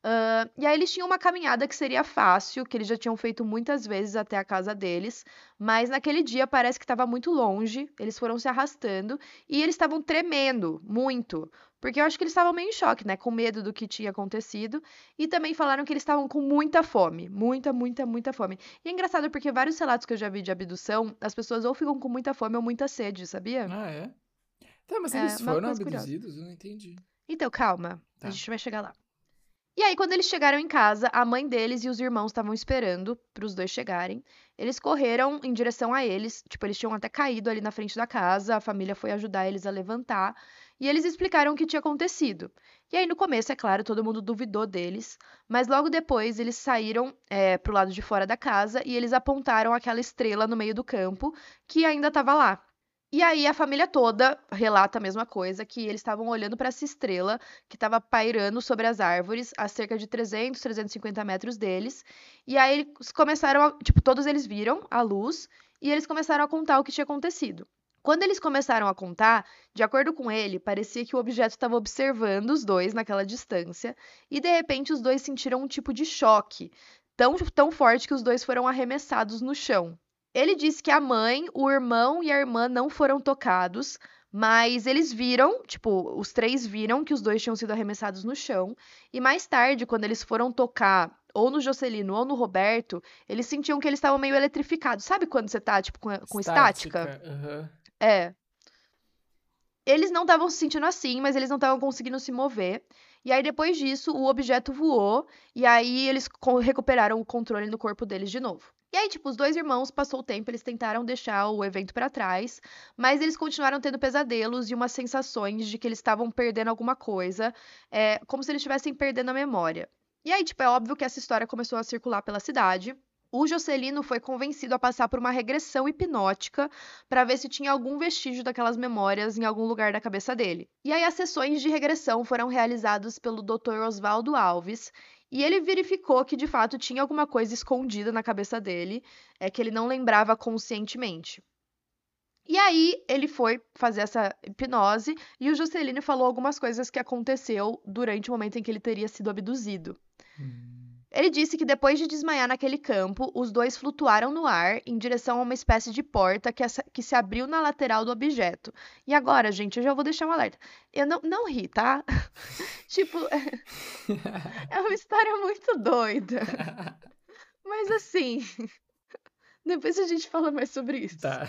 E aí eles tinham uma caminhada que seria fácil, que eles já tinham feito muitas vezes até a casa deles, mas naquele dia parece que estava muito longe, eles foram se arrastando e eles estavam tremendo muito, porque eu acho que eles estavam meio em choque, né, com medo do que tinha acontecido, e também falaram que eles estavam com muita fome, muita, muita, muita fome. E é engraçado porque vários relatos que eu já vi de abdução, as pessoas ou ficam com muita fome ou muita sede, sabia? Ah, é? Tá, mas É eles uma foram coisa curiosa. abduzidos? Eu não entendi. Então, calma, a Tá. gente vai chegar lá. E aí, quando eles chegaram em casa, a mãe deles e os irmãos estavam esperando para os dois chegarem. Eles correram em direção a eles, tipo, eles tinham até caído ali na frente da casa, a família foi ajudar eles a levantar, e eles explicaram o que tinha acontecido. E aí, no começo, é claro, todo mundo duvidou deles, mas logo depois eles saíram pro lado de fora da casa e eles apontaram aquela estrela no meio do campo que ainda estava lá. E aí a família toda relata a mesma coisa, que eles estavam olhando para essa estrela que estava pairando sobre as árvores a cerca de 300, 350 metros deles. E aí eles começaram a, tipo, todos eles viram a luz e eles começaram a contar o que tinha acontecido. Quando eles começaram a contar, de acordo com ele, parecia que o objeto estava observando os dois naquela distância e de repente os dois sentiram um tipo de choque tão forte que os dois foram arremessados no chão. Ele disse que a mãe, o irmão e a irmã não foram tocados, mas eles viram, tipo, os três viram que os dois tinham sido arremessados no chão. E mais tarde, quando eles foram tocar ou no Jocelino ou no Roberto, eles sentiam que eles estavam meio eletrificados. Sabe quando você tá, tipo, com estática? Estática. Aham. É. Eles não estavam se sentindo assim, mas eles não estavam conseguindo se mover. E aí, depois disso, o objeto voou. E aí, eles recuperaram o controle no corpo deles de novo. E aí, tipo, os dois irmãos, passou o tempo, eles tentaram deixar o evento pra trás, mas eles continuaram tendo pesadelos e umas sensações de que eles estavam perdendo alguma coisa, como se eles estivessem perdendo a memória. E aí, tipo, é óbvio que essa história começou a circular pela cidade. O Jocelino foi convencido a passar por uma regressão hipnótica para ver se tinha algum vestígio daquelas memórias em algum lugar da cabeça dele. E aí as sessões de regressão foram realizadas pelo Dr. Oswaldo Alves, e ele verificou que de fato tinha alguma coisa escondida na cabeça dele, que ele não lembrava conscientemente. E aí ele foi fazer essa hipnose e o Juscelino falou algumas coisas que aconteceu durante o momento em que ele teria sido abduzido. Ele disse que depois de desmaiar naquele campo, os dois flutuaram no ar em direção a uma espécie de porta que se abriu na lateral do objeto. E agora, gente, eu já vou deixar um alerta. Eu não ri, tá? Tipo, é uma história muito doida. Mas assim, depois a gente fala mais sobre isso. Tá.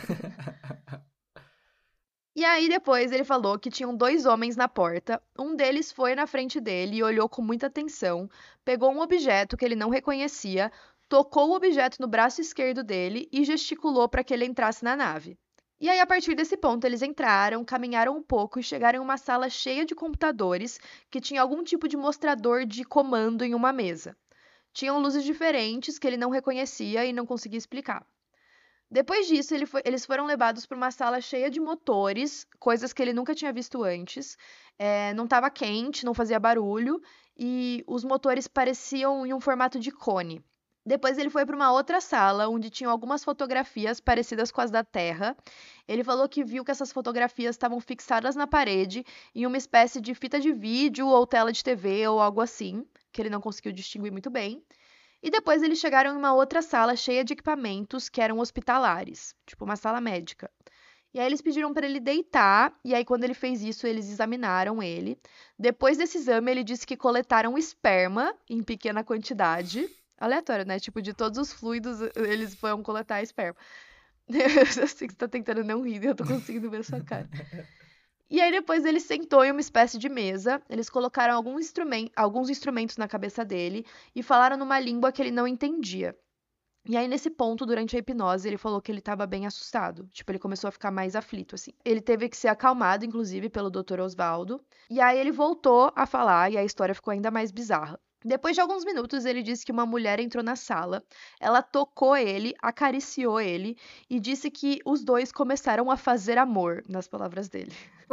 E aí depois ele falou que tinham dois homens na porta. Um deles foi na frente dele e olhou com muita atenção, pegou um objeto que ele não reconhecia, tocou o objeto no braço esquerdo dele e gesticulou para que ele entrasse na nave. E aí, a partir desse ponto, eles entraram, caminharam um pouco e chegaram em uma sala cheia de computadores que tinha algum tipo de mostrador de comando em uma mesa. Tinham luzes diferentes que ele não reconhecia e não conseguia explicar. Depois disso, eles foram levados para uma sala cheia de motores, coisas que ele nunca tinha visto antes. Não estava quente, não fazia barulho, e os motores pareciam em um formato de cone. Depois ele foi para uma outra sala, onde tinham algumas fotografias parecidas com as da Terra. Ele falou que viu que essas fotografias estavam fixadas na parede em uma espécie de fita de vídeo ou tela de TV ou algo assim, que ele não conseguiu distinguir muito bem. E depois eles chegaram em uma outra sala cheia de equipamentos que eram hospitalares, tipo uma sala médica. E aí eles pediram para ele deitar, e aí quando ele fez isso, eles examinaram ele. Depois desse exame, ele disse que coletaram esperma em pequena quantidade. Aleatório, né? Tipo, de todos os fluidos, eles vão coletar esperma. Eu sei que você tá tentando não rir, eu tô conseguindo ver a sua cara. E aí depois ele sentou em uma espécie de mesa, eles colocaram alguns instrumentos na cabeça dele e falaram numa língua que ele não entendia. E aí nesse ponto, durante a hipnose, ele falou que ele estava bem assustado. Tipo, ele começou a ficar mais aflito, assim. Ele teve que ser acalmado, inclusive, pelo Dr. Oswaldo. E aí ele voltou a falar e a história ficou ainda mais bizarra. Depois de alguns minutos, ele disse que uma mulher entrou na sala, ela tocou ele, acariciou ele e disse que os dois começaram a fazer amor, nas palavras dele.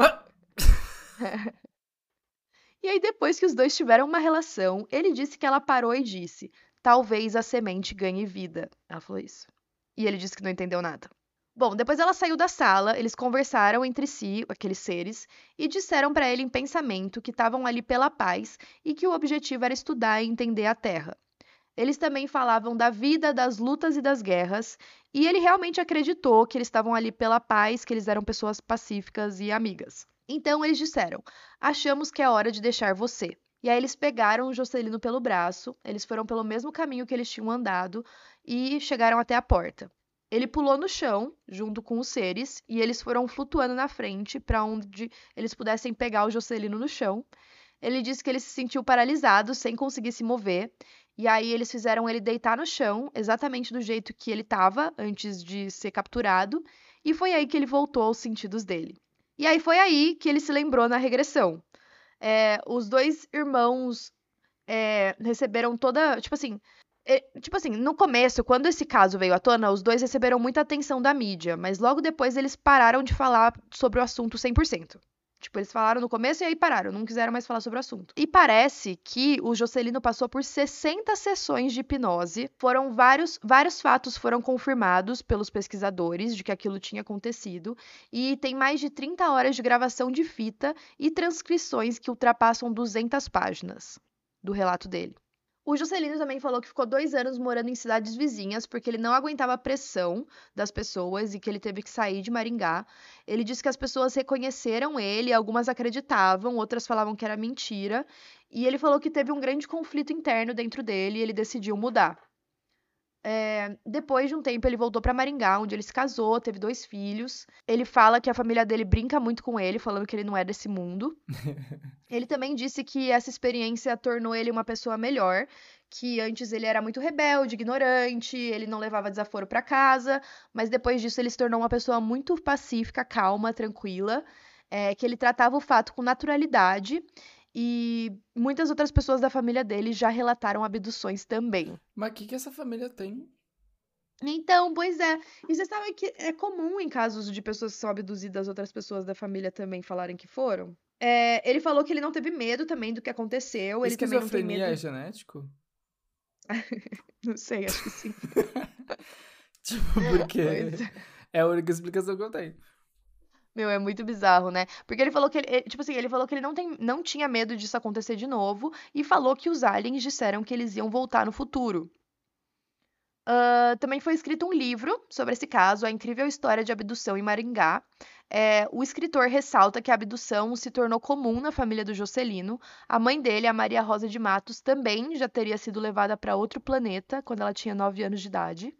E aí, depois que os dois tiveram uma relação, ele disse que ela parou e disse: talvez a semente ganhe vida. Ela falou isso. E ele disse que não entendeu nada. Bom, depois ela saiu da sala, eles conversaram entre si, aqueles seres, e disseram para ele em pensamento que estavam ali pela paz e que o objetivo era estudar e entender a Terra. Eles também falavam da vida, das lutas e das guerras, e ele realmente acreditou que eles estavam ali pela paz, que eles eram pessoas pacíficas e amigas. Então eles disseram: achamos que é hora de deixar você. E aí eles pegaram o Juscelino pelo braço, eles foram pelo mesmo caminho que eles tinham andado e chegaram até a porta. Ele pulou no chão, junto com os seres, e eles foram flutuando na frente para onde eles pudessem pegar o Juscelino no chão. Ele disse que ele se sentiu paralisado, sem conseguir se mover, e aí eles fizeram ele deitar no chão, exatamente do jeito que ele estava antes de ser capturado, e foi aí que ele voltou aos sentidos dele. E aí foi aí que ele se lembrou na regressão. Os dois irmãos receberam toda. Tipo assim, no começo, quando esse caso veio à tona, os dois receberam muita atenção da mídia, mas logo depois eles pararam de falar sobre o assunto 100%. Tipo, eles falaram no começo e aí pararam, não quiseram mais falar sobre o assunto. E parece que o Juscelino passou por 60 sessões de hipnose. Vários fatos foram confirmados pelos pesquisadores de que aquilo tinha acontecido. E tem mais de 30 horas de gravação de fita e transcrições que ultrapassam 200 páginas do relato dele. O Juscelino também falou que ficou 2 anos morando em cidades vizinhas porque ele não aguentava a pressão das pessoas e que ele teve que sair de Maringá. Ele disse que as pessoas reconheceram ele, algumas acreditavam, outras falavam que era mentira. E ele falou que teve um grande conflito interno dentro dele e ele decidiu mudar. Depois de um tempo, ele voltou para Maringá, onde ele se casou, teve 2 filhos. Ele fala que a família dele brinca muito com ele, falando que ele não é desse mundo. Ele também disse que essa experiência tornou ele uma pessoa melhor, que antes ele era muito rebelde, ignorante, ele não levava desaforo para casa, mas depois disso ele se tornou uma pessoa muito pacífica, calma, tranquila, que ele tratava o fato com naturalidade. E muitas outras pessoas da família dele já relataram abduções também. Mas o que essa família tem? Então, pois é. E você sabe que é comum em casos de pessoas que são abduzidas, outras pessoas da família também falarem que foram? Ele falou que ele não teve medo também do que aconteceu. Ele também não tem Esquizofrenia medo. é genético? Não sei, acho que sim. Tipo, porque Pois é. é a única explicação que eu tenho. Meu, é muito bizarro, né? Porque ele falou que ele falou que ele não tinha medo disso acontecer de novo e falou que os aliens disseram que eles iam voltar no futuro. Também foi escrito um livro sobre esse caso, A Incrível História de Abdução em Maringá. O escritor ressalta que a abdução se tornou comum na família do Juscelino. A mãe dele, a Maria Rosa de Matos, também já teria sido levada para outro planeta quando ela tinha 9 anos de idade.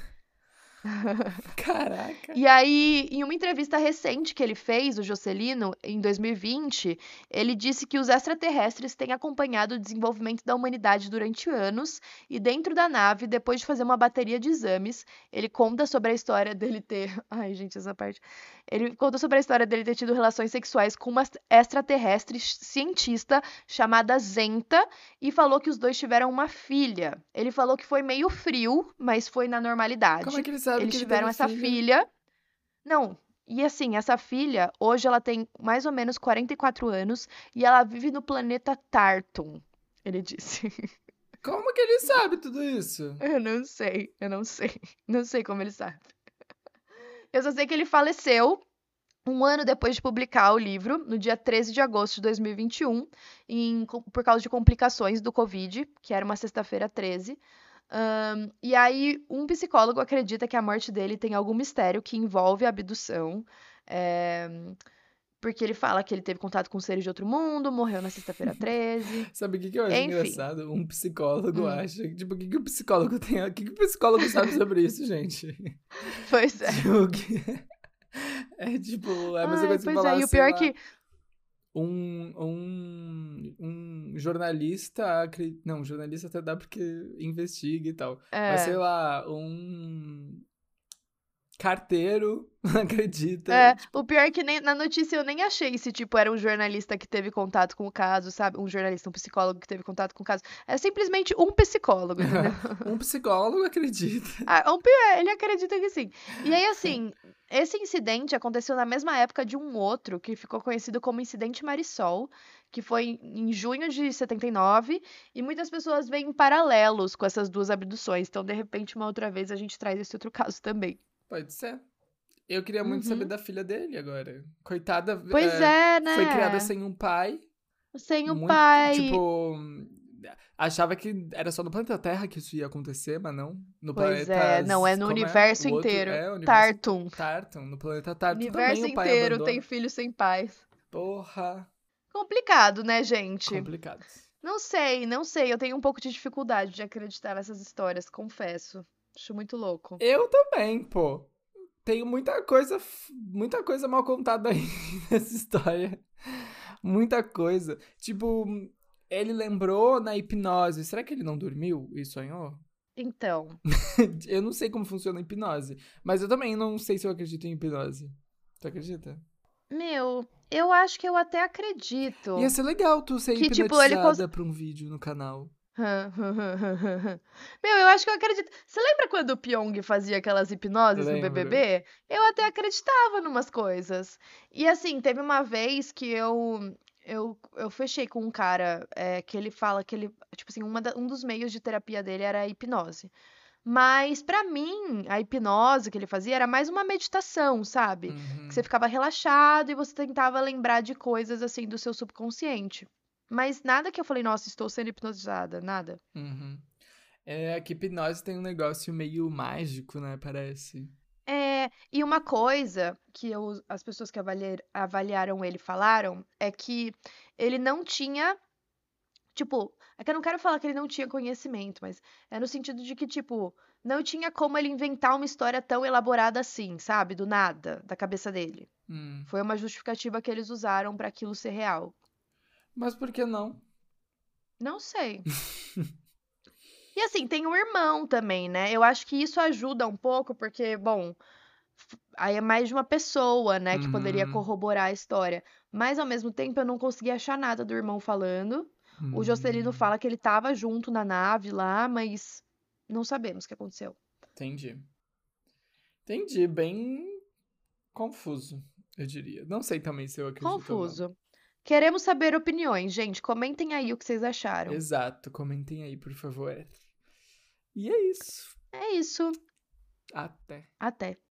Caraca. E aí, em uma entrevista recente que ele fez, o Juscelino, em 2020, ele disse que os extraterrestres têm acompanhado o desenvolvimento da humanidade durante anos, e dentro da nave, depois de fazer uma bateria de exames, ele conta sobre a história dele ter. Ai, gente, essa parte. Ele conta sobre a história dele ter tido relações sexuais com uma extraterrestre cientista chamada Zenta, e falou que os dois tiveram uma filha. Ele falou que foi meio frio, mas foi na normalidade. Como é que ele sabe Eles que ele tiveram teve essa filha. Não, e assim, essa filha, hoje ela tem mais ou menos 44 anos e ela vive no planeta Tarton, ele disse. Como que ele sabe tudo isso? Eu não sei. Não sei como ele sabe. Eu só sei que ele faleceu um ano depois de publicar o livro, no dia 13 de agosto de 2021, por causa de complicações do Covid, que era uma sexta-feira 13. E aí, um psicólogo acredita que a morte dele tem algum mistério que envolve a abdução. Porque ele fala que ele teve contato com seres de outro mundo, morreu na sexta-feira 13. Sabe o que eu acho Enfim. engraçado? Um psicólogo acha. Tipo, o que o psicólogo tem. O que o psicólogo sabe sobre isso, gente? Pois é. É tipo, é a mesma coisa que Pois falar, é, e o sei pior lá, que. um jornalista. Não, jornalista até dá porque investiga e tal. Mas sei É, lá, um carteiro acredita. o pior é que na notícia eu nem achei se, tipo, era um jornalista que teve contato com o caso, sabe? Um jornalista, um psicólogo que teve contato com o caso. É simplesmente um psicólogo, entendeu? Um psicólogo acredita. Ele acredita que sim. E aí, assim, esse incidente aconteceu na mesma época de um outro que ficou conhecido como Incidente Marisol, que foi em junho de 79, e muitas pessoas veem paralelos com essas duas abduções. Então, de repente, uma outra vez a gente traz esse outro caso também. Pode ser. Eu queria muito saber Uhum. da filha dele agora. Coitada, Pois é, foi criada né? sem um pai. Sem o Muito, pai. tipo, achava que era só no planeta Terra que isso ia acontecer, mas não. No Pois planeta, é, não, é no como é? universo O outro, inteiro. o universo Tartum. Tarton. No planeta Tarton também Universo o pai inteiro tem abandona. filho sem pais. Porra, Complicado, né, gente? complicado. Não sei. Eu tenho um pouco de dificuldade de acreditar nessas histórias, confesso. Acho muito louco. Eu também, pô. Tenho muita coisa mal contada aí nessa história. Muita coisa. Tipo, ele lembrou na hipnose. Será que ele não dormiu e sonhou? Então, Eu não sei como funciona a hipnose, mas eu também não sei se eu acredito em hipnose. Tu acredita? meu, eu acho que eu até Ia acredito. ser legal tu ser Que, tipo, ele hipnotizada pra um vídeo no canal. Meu, eu acho que eu acredito. Você lembra quando o Pyong fazia aquelas hipnoses no Lembro. BBB? Eu até acreditava numas coisas. E assim, teve uma vez que eu fechei com um cara que ele fala que ele, tipo assim, um dos meios de terapia dele era a hipnose. Mas pra mim, a hipnose que ele fazia era mais uma meditação, sabe? Que você Uhum, ficava relaxado e você tentava lembrar de coisas assim do seu subconsciente. Mas nada que eu falei, nossa, estou sendo hipnotizada, nada. uhum. É que hipnose tem um negócio meio mágico, né? Parece. E uma coisa que as pessoas que avaliaram ele falaram é que ele não tinha, tipo, é que eu não quero falar que ele não tinha conhecimento, mas é no sentido de que, tipo, não tinha como ele inventar uma história tão elaborada assim, sabe? Do nada, da cabeça dele. Hum. Foi uma justificativa que eles usaram pra aquilo ser real. Mas por que não? Não sei. E assim, tem o irmão também, né? Eu acho que isso ajuda um pouco, porque, bom, aí é mais de uma pessoa, né, que poderia Uhum. corroborar a história. Mas ao mesmo tempo eu não consegui achar nada do irmão falando. O Jocelino Hum. fala que ele tava junto na nave lá, mas não sabemos o que aconteceu. Entendi. Entendi. Bem confuso, eu diria. Não sei também se eu acredito ou não. Confuso. Queremos saber opiniões, gente. Comentem aí o que vocês acharam. Exato. Comentem aí, por favor. E é isso. É isso. Até. Até.